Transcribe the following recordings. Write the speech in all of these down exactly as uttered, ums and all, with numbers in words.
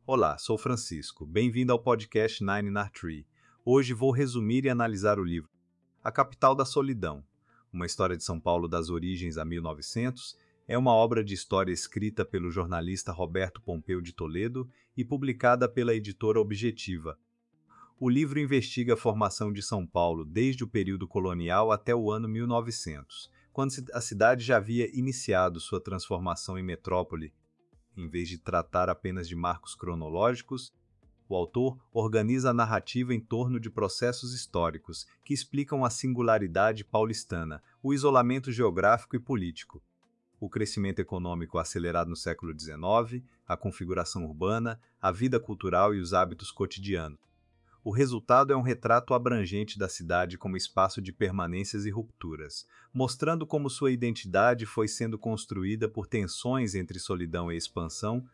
Olá, sou Francisco. Bem-vindo ao podcast Nine Nar Tree. Hoje vou resumir e analisar o livro A Capital da Solidão, uma história de São Paulo das origens a mil e novecentos, é uma obra de história escrita pelo jornalista Roberto Pompeu de Toledo e publicada pela editora Objetiva. O livro investiga a formação de São Paulo desde o período colonial até o ano mil e novecentos, quando a cidade já havia iniciado sua transformação em metrópole. Em vez de tratar apenas de marcos cronológicos, o autor organiza a narrativa em torno de processos históricos que explicam a singularidade paulistana, o isolamento geográfico e político, o crescimento econômico acelerado no século dezenove, a configuração urbana, a vida cultural e os hábitos cotidianos. O resultado é um retrato abrangente da cidade como espaço de permanências e rupturas, mostrando como sua identidade foi sendo construída por tensões entre solidão e expansão,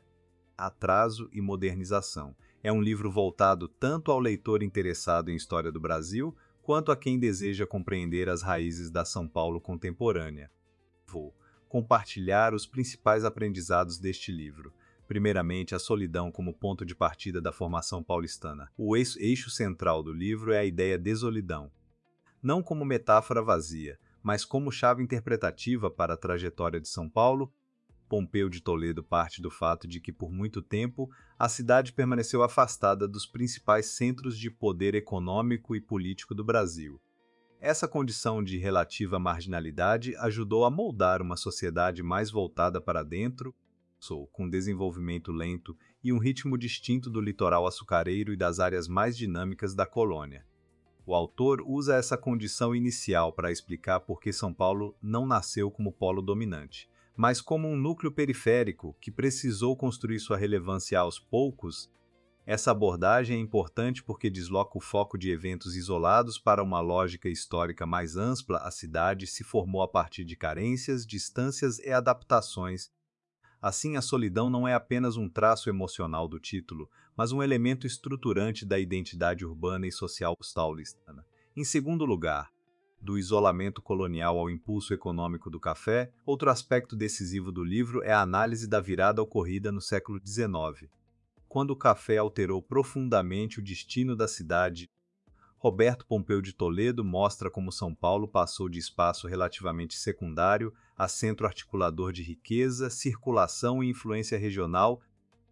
atraso e modernização. É um livro voltado tanto ao leitor interessado em história do Brasil, quanto a quem deseja compreender as raízes da São Paulo contemporânea. Vou compartilhar os principais aprendizados deste livro. Primeiramente, a solidão como ponto de partida da formação paulistana. O eixo central do livro é a ideia de solidão, não como metáfora vazia, mas como chave interpretativa para a trajetória de São Paulo. Pompeu de Toledo parte do fato de que, por muito tempo, a cidade permaneceu afastada dos principais centros de poder econômico e político do Brasil. Essa condição de relativa marginalidade ajudou a moldar uma sociedade mais voltada para dentro, com desenvolvimento lento e um ritmo distinto do litoral açucareiro e das áreas mais dinâmicas da colônia. O autor usa essa condição inicial para explicar por que São Paulo não nasceu como polo dominante, mas como um núcleo periférico que precisou construir sua relevância aos poucos. Essa abordagem é importante porque desloca o foco de eventos isolados para uma lógica histórica mais ampla. A cidade se formou a partir de carências, distâncias e adaptações. Assim, a solidão não é apenas um traço emocional do título, mas um elemento estruturante da identidade urbana e social paulistana. Em segundo lugar, do isolamento colonial ao impulso econômico do café, outro aspecto decisivo do livro é a análise da virada ocorrida no século dezenove, quando o café alterou profundamente o destino da cidade. Roberto Pompeu de Toledo mostra como São Paulo passou de espaço relativamente secundário a centro articulador de riqueza, circulação e influência regional.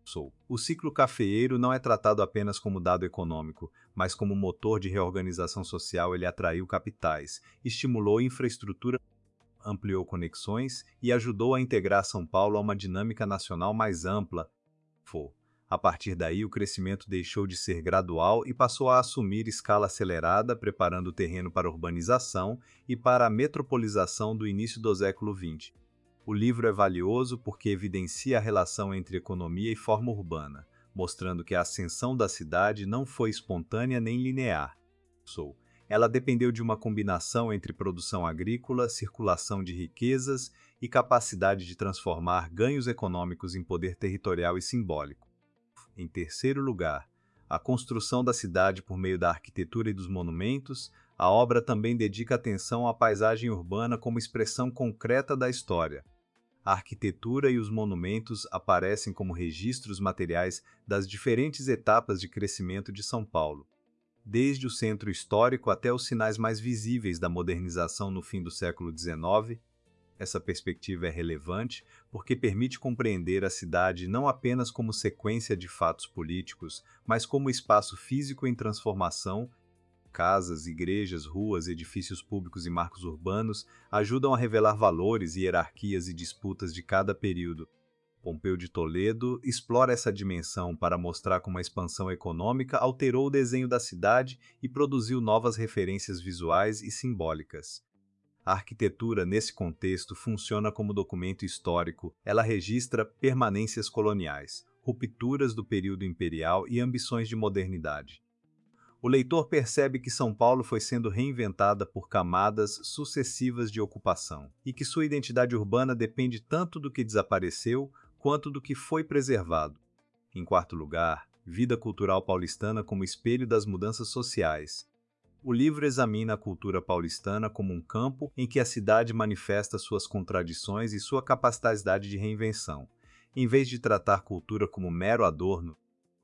O ciclo cafeeiro não é tratado apenas como dado econômico, mas como motor de reorganização social. Ele atraiu capitais, estimulou infraestrutura, ampliou conexões e ajudou a integrar São Paulo a uma dinâmica nacional mais ampla. A partir daí, o crescimento deixou de ser gradual e passou a assumir escala acelerada, preparando o terreno para a urbanização e para a metropolização do início do século vinte. O livro é valioso porque evidencia a relação entre economia e forma urbana, mostrando que a ascensão da cidade não foi espontânea nem linear. Ela dependeu de uma combinação entre produção agrícola, circulação de riquezas e capacidade de transformar ganhos econômicos em poder territorial e simbólico. Em terceiro lugar, a construção da cidade por meio da arquitetura e dos monumentos. A obra também dedica atenção à paisagem urbana como expressão concreta da história. A arquitetura e os monumentos aparecem como registros materiais das diferentes etapas de crescimento de São Paulo, desde o centro histórico até os sinais mais visíveis da modernização no fim do século dezenove. Essa perspectiva é relevante porque permite compreender a cidade não apenas como sequência de fatos políticos, mas como espaço físico em transformação. Casas, igrejas, ruas, edifícios públicos e marcos urbanos ajudam a revelar valores, hierarquias e disputas de cada período. Pompeu de Toledo explora essa dimensão para mostrar como a expansão econômica alterou o desenho da cidade e produziu novas referências visuais e simbólicas. A arquitetura, nesse contexto, funciona como documento histórico. Ela registra permanências coloniais, rupturas do período imperial e ambições de modernidade. O leitor percebe que São Paulo foi sendo reinventada por camadas sucessivas de ocupação, e que sua identidade urbana depende tanto do que desapareceu quanto do que foi preservado. Em quarto lugar, vida cultural paulistana como espelho das mudanças sociais. O livro examina a cultura paulistana como um campo em que a cidade manifesta suas contradições e sua capacidade de reinvenção. Em vez de tratar cultura como mero adorno,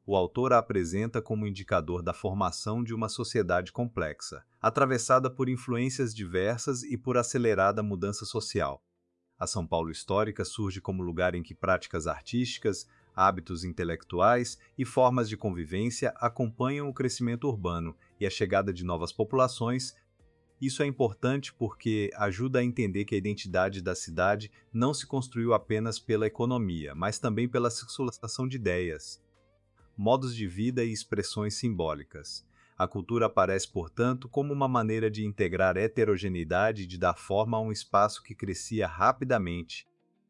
O autor a apresenta como indicador da formação de uma sociedade complexa, atravessada por influências diversas e por acelerada mudança social. A São Paulo histórica surge como lugar em que práticas artísticas, hábitos intelectuais e formas de convivência acompanham o crescimento urbano e a chegada de novas populações. Isso é importante porque ajuda a entender que a identidade da cidade não se construiu apenas pela economia, mas também pela circulação de ideias, modos de vida e expressões simbólicas. A cultura aparece, portanto, como uma maneira de integrar heterogeneidade e de dar forma a um espaço que crescia rapidamente.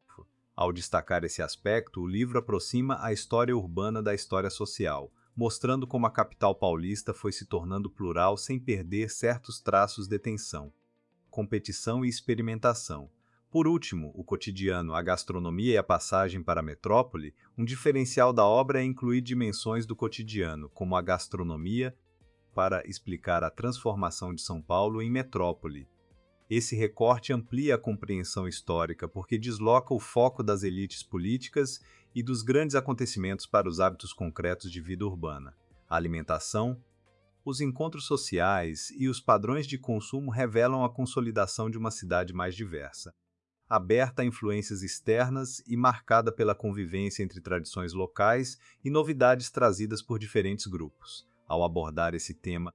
Ao destacar esse aspecto, o livro aproxima a história urbana da história social, mostrando como a capital paulista foi se tornando plural sem perder certos traços de tensão, competição e experimentação. Por último, o cotidiano, a gastronomia e a passagem para a metrópole. Um diferencial da obra é incluir dimensões do cotidiano, como a gastronomia, para explicar a transformação de São Paulo em metrópole. Esse recorte amplia a compreensão histórica porque desloca o foco das elites políticas e dos grandes acontecimentos para os hábitos concretos de vida urbana. A alimentação, os encontros sociais e os padrões de consumo revelam a consolidação de uma cidade mais diversa, aberta a influências externas e marcada pela convivência entre tradições locais e novidades trazidas por diferentes grupos. Ao abordar esse tema,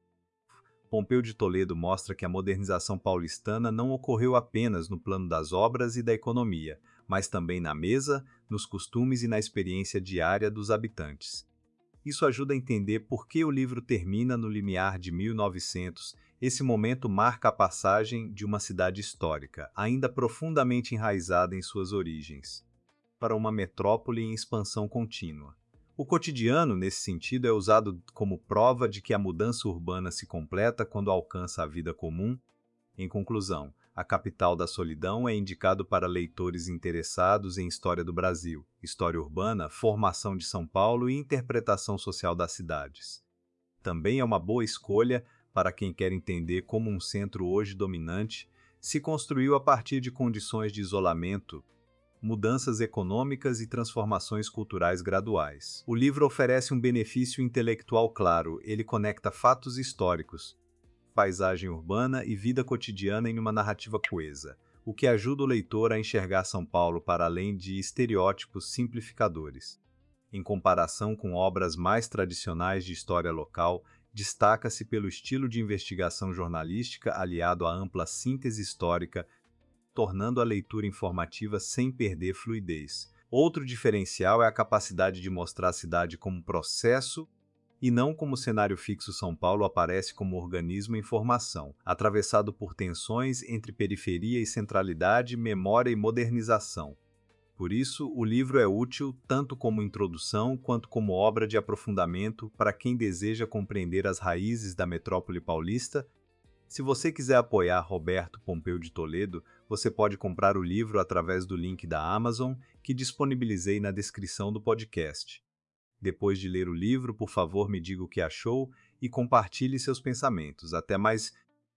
Pompeu de Toledo mostra que a modernização paulistana não ocorreu apenas no plano das obras e da economia, mas também na mesa, nos costumes e na experiência diária dos habitantes. Isso ajuda a entender por que o livro termina no limiar de mil e novecentos. Esse momento marca a passagem de uma cidade histórica, ainda profundamente enraizada em suas origens, para uma metrópole em expansão contínua. O cotidiano, nesse sentido, é usado como prova de que a mudança urbana se completa quando alcança a vida comum. Em conclusão, A Capital da Solidão é indicado para leitores interessados em história do Brasil, história urbana, formação de São Paulo e interpretação social das cidades. Também é uma boa escolha para quem quer entender como um centro hoje dominante se construiu a partir de condições de isolamento, mudanças econômicas e transformações culturais graduais. O livro oferece um benefício intelectual claro, ele conecta fatos históricos, paisagem urbana e vida cotidiana em uma narrativa coesa, o que ajuda o leitor a enxergar São Paulo para além de estereótipos simplificadores. Em comparação com obras mais tradicionais de história local, destaca-se pelo estilo de investigação jornalística aliado à ampla síntese histórica, tornando a leitura informativa sem perder fluidez. Outro diferencial é a capacidade de mostrar a cidade como processo e não como cenário fixo. São Paulo aparece como organismo em formação, atravessado por tensões entre periferia e centralidade, memória e modernização. Por isso, o livro é útil tanto como introdução quanto como obra de aprofundamento para quem deseja compreender as raízes da metrópole paulista. Se você quiser apoiar Roberto Pompeu de Toledo, você pode comprar o livro através do link da Amazon, que disponibilizei na descrição do podcast. Depois de ler o livro, por favor, me diga o que achou e compartilhe seus pensamentos. Até mais.